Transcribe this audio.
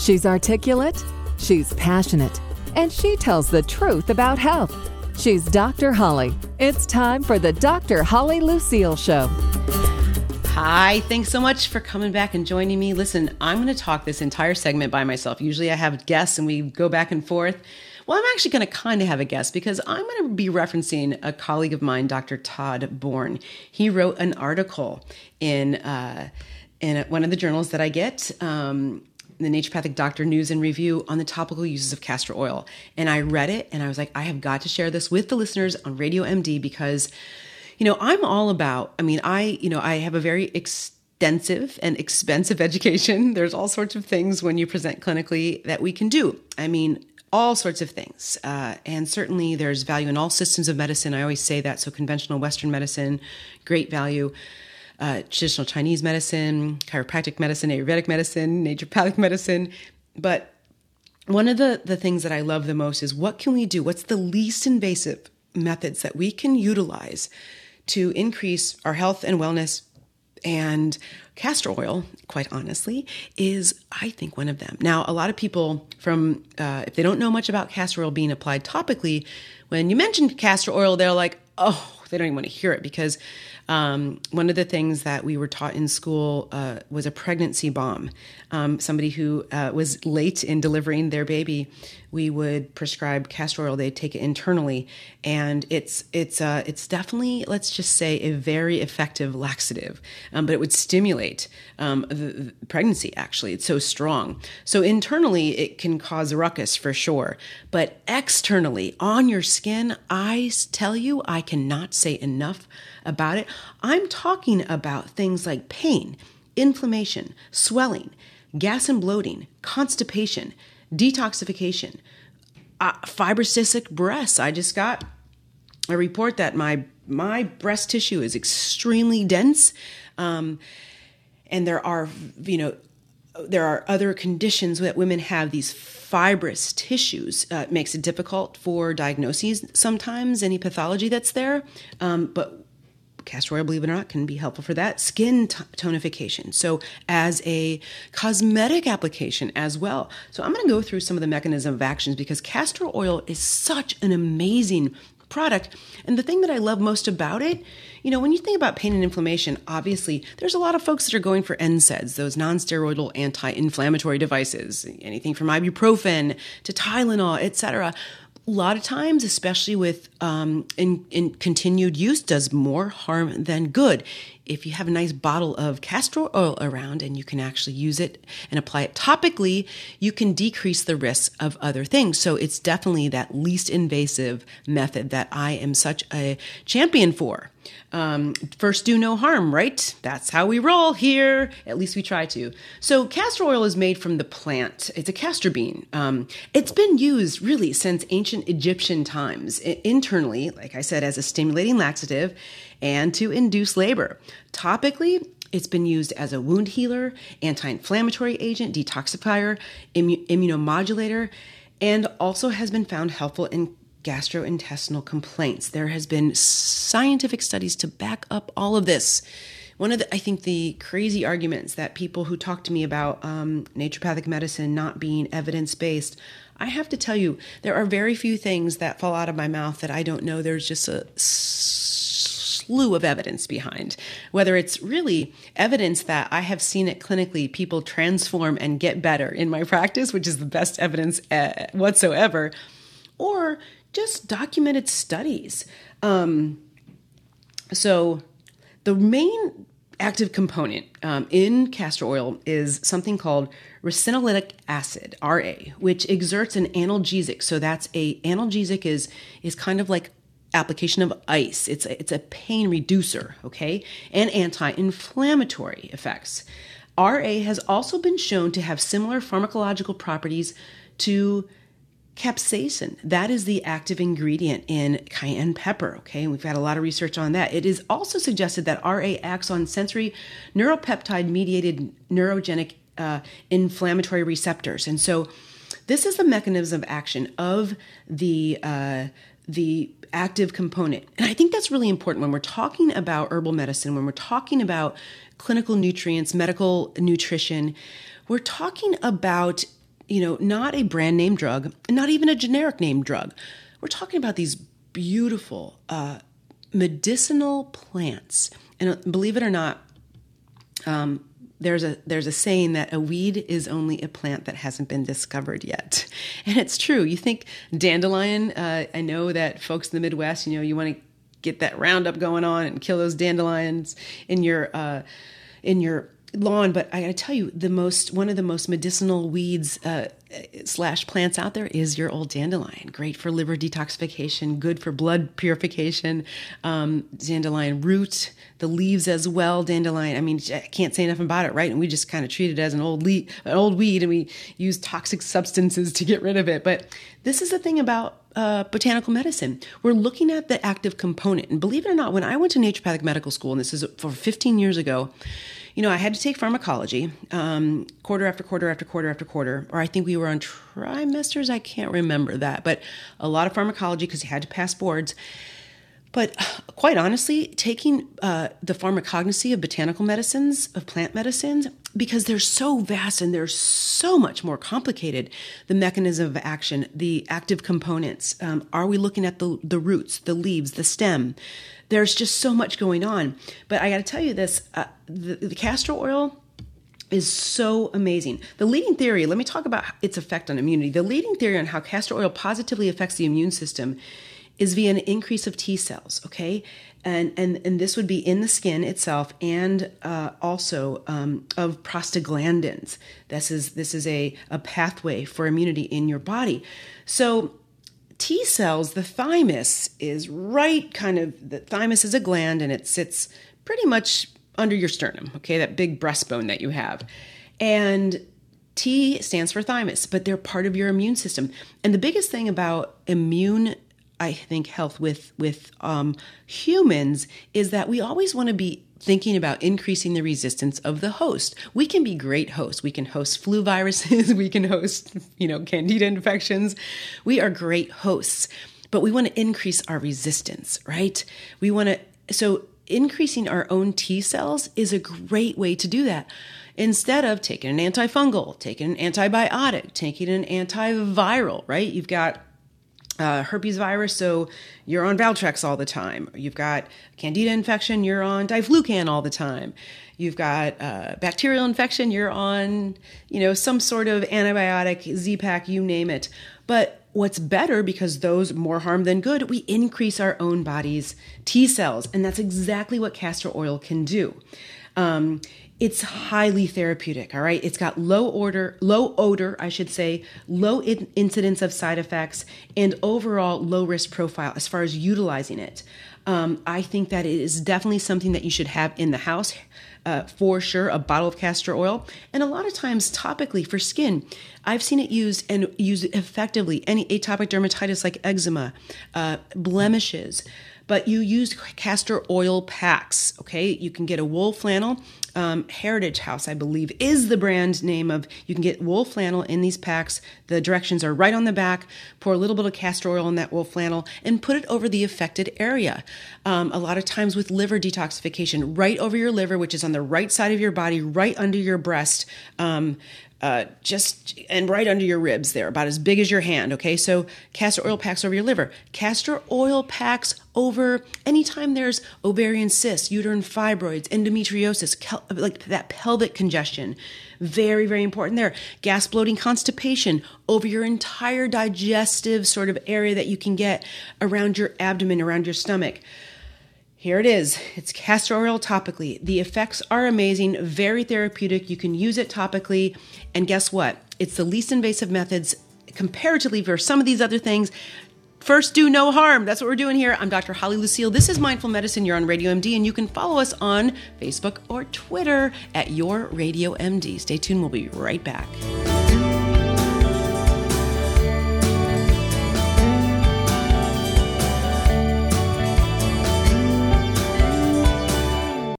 She's articulate, she's passionate, and she tells the truth about health. She's Dr. Holly. It's time for the Dr. Holly Lucille Show. Hi, thanks so much for coming back and joining me. Listen, I'm going to talk this entire segment by myself. Usually I have guests and we go back and forth. Well, I'm actually going to kind of have a guest because I'm going to be referencing a colleague of mine, Dr. Todd Bourne. He wrote an article in one of the journals that I get, the Naturopathic Doctor News and Review, on the topical uses of castor oil. And I read it and I was like, I have got to share this with the listeners on Radio MD because, I'm all about, I have a very extensive and expensive education. There's all sorts of things when you present clinically that we can do. All sorts of things. And certainly there's value in all systems of medicine. I always say that. So conventional Western medicine, great value. Traditional Chinese medicine, chiropractic medicine, Ayurvedic medicine, naturopathic medicine. But one of the things that I love the most is what can we do? What's the least invasive methods that we can utilize to increase our health and wellness? And castor oil, quite honestly, is, I think, one of them. Now, a lot of people if they don't know much about castor oil being applied topically, when you mention castor oil, they're like, oh, they don't even want to hear it because one of the things that we were taught in school was a pregnancy bomb. Somebody who was late in delivering their baby, we would prescribe castor oil. They'd take it internally, and it's definitely, let's just say, a very effective laxative. But it would stimulate the pregnancy. Actually, it's so strong. So internally, it can cause a ruckus for sure. But externally, on your skin, I tell you, I cannot say enough about it. I'm talking about things like pain, inflammation, swelling, gas and bloating, constipation, detoxification, fibrocystic breasts. I just got a report that my breast tissue is extremely dense, and there are other conditions that women have, these fibrous tissues. It makes it difficult for diagnoses sometimes, any pathology that's there, but castor oil, believe it or not, can be helpful for that. Skin tonification. So as a cosmetic application as well. So I'm going to go through some of the mechanism of actions because castor oil is such an amazing product. And the thing that I love most about it, when you think about pain and inflammation, obviously there's a lot of folks that are going for NSAIDs, those non-steroidal anti-inflammatory devices, anything from ibuprofen to Tylenol, etc. A lot of times, especially with in continued use, does more harm than good. If you have a nice bottle of castor oil around and you can actually use it and apply it topically, you can decrease the risk of other things. So it's definitely that least invasive method that I am such a champion for. First do no harm, right? That's how we roll here. At least we try to. So castor oil is made from the plant. It's a castor bean. It's been used really since ancient Egyptian times internally, like I said, as a stimulating laxative and to induce labor. Topically, it's been used as a wound healer, anti-inflammatory agent, detoxifier, immunomodulator, and also has been found helpful in gastrointestinal complaints. There has been scientific studies to back up all of this. One of the crazy arguments that people who talk to me about naturopathic medicine not being evidence-based, I have to tell you, there are very few things that fall out of my mouth that I don't know there's just a slew of evidence behind. Whether it's really evidence that I have seen it clinically, people transform and get better in my practice, which is the best evidence whatsoever, or just documented studies. So the main active component in castor oil is something called ricinoleic acid, RA, which exerts an analgesic. So analgesic is kind of like application of ice. It's a pain reducer, okay, and anti-inflammatory effects. RA has also been shown to have similar pharmacological properties to capsaicin. That is the active ingredient in cayenne pepper, okay? We've had a lot of research on that. It is also suggested that RA acts on sensory neuropeptide-mediated neurogenic inflammatory receptors. And so this is the mechanism of action of the active component. And I think that's really important when we're talking about herbal medicine, when we're talking about clinical nutrients, medical nutrition. We're talking about not a brand name drug, not even a generic name drug. We're talking about these beautiful medicinal plants. And believe it or not, there's a saying that a weed is only a plant that hasn't been discovered yet. And it's true. You think dandelion, I know that folks in the Midwest, you want to get that Roundup going on and kill those dandelions in your lawn, but I got to tell you, one of the most medicinal weeds / plants out there is your old dandelion. Great for liver detoxification, good for blood purification. Dandelion root, the leaves as well. Dandelion, I mean, I can't say enough about it, right? And we just kind of treat it as an old weed, and we use toxic substances to get rid of it. But this is the thing about botanical medicine. We're looking at the active component. And believe it or not, when I went to naturopathic medical school, and this is for 15 years ago, I had to take pharmacology quarter after quarter after quarter after quarter, or I think we were on trimesters. I can't remember that, but a lot of pharmacology because you had to pass boards. But quite honestly, taking the pharmacognosy of botanical medicines, of plant medicines, because they're so vast and they're so much more complicated, the mechanism of action, the active components. Are we looking at the roots, the leaves, the stem? There's just so much going on. But I got to tell you this, the castor oil is so amazing. The leading theory, let me talk about its effect on immunity. The leading theory on how castor oil positively affects the immune system is via an increase of T cells, okay? And this would be in the skin itself and also of prostaglandins. This is a pathway for immunity in your body. So T cells, the thymus is the thymus is a gland and it sits pretty much under your sternum, okay, that big breastbone that you have. And T stands for thymus, but they're part of your immune system. And the biggest thing about immune, I think, health with humans is that we always want to be thinking about increasing the resistance of the host. We can be great hosts. We can host flu viruses. We can host, candida infections. We are great hosts, but we want to increase our resistance, right? So increasing our own T cells is a great way to do that. Instead of taking an antifungal, taking an antibiotic, taking an antiviral, right? You've got herpes virus, so you're on Valtrex all the time. You've got candida infection, you're on diflucan all the time. You've got bacterial infection, you're on, some sort of antibiotic, Z-Pak, you name it. But what's better, because those more harm than good, we increase our own body's T cells, and that's exactly what castor oil can do. It's highly therapeutic, all right? It's got low odor, low incidence of side effects, and overall low risk profile as far as utilizing it. I think that it is definitely something that you should have in the house, for sure, a bottle of castor oil. And a lot of times topically for skin, I've seen it used effectively, any atopic dermatitis like eczema, blemishes. But you use castor oil packs, okay? You can get a wool flannel. Heritage House, I believe, is the brand name of, you can get wool flannel in these packs. The directions are right on the back. Pour a little bit of castor oil in that wool flannel and put it over the affected area. A lot of times with liver detoxification, right over your liver, which is on the right side of your body, right under your breast, and right under your ribs there, about as big as your hand, okay? So castor oil packs over your liver. Castor oil packs over anytime there's ovarian cysts, uterine fibroids, endometriosis, like that pelvic congestion. Very, very important there. Gas, bloating, constipation over your entire digestive sort of area that you can get around your abdomen, around your stomach. Here it is. It's castor oil topically. The effects are amazing, very therapeutic. You can use it topically. And guess what? It's the least invasive methods comparatively for some of these other things. First, do no harm. That's what we're doing here. I'm Dr. Holly Lucille. This is Mindful Medicine. You're on Radio MD, and you can follow us on Facebook or Twitter at Your Radio MD. Stay tuned. We'll be right back.